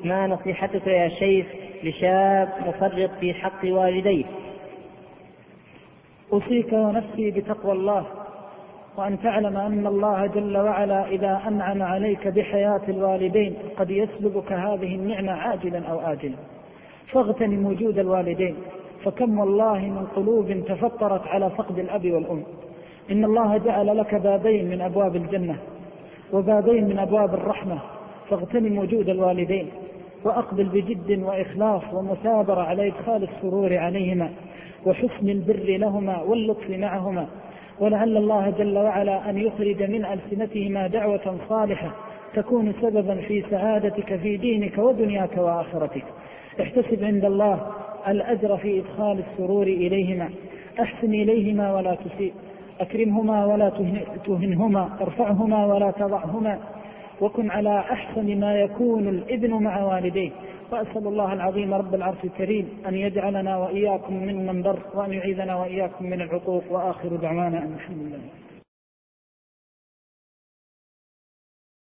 ما نصيحتك يا شيخ لشاب مفرط في حق والديه؟ أوصيك ونفسي بتقوى الله، وأن تعلم أن الله جل وعلا إذا أنعم عليك بحياة الوالدين قد يسلبك هذه النعمة عاجلا أو آجلا، فاغتنم وجود الوالدين، فكم والله من قلوب تفطرت على فقد الأب والأم. إن الله جعل لك بابين من أبواب الجنة وبابين من أبواب الرحمة، فاغتنم وجود الوالدين وأقبل بجد وإخلاص ومثابرة على إدخال السرور عليهما وحسن البر لهما واللطف معهما، ولعل الله جل وعلا أن يخرج من ألسنتهما دعوة صالحة تكون سببا في سعادتك في دينك ودنياك وآخرتك. احتسب عند الله الأجر في إدخال السرور إليهما، أحسن إليهما ولا تسيء، أكرمهما ولا تهنهما، ارفعهما ولا تضعهما، وكن على أحسن ما يكون الابن مع والديه. وأسأل الله العظيم رب العرش الكريم أن يجعلنا وإياكم ممن بر، وأن يعيذنا وإياكم من العقوق. وآخر دعوانا أن الحمد لله.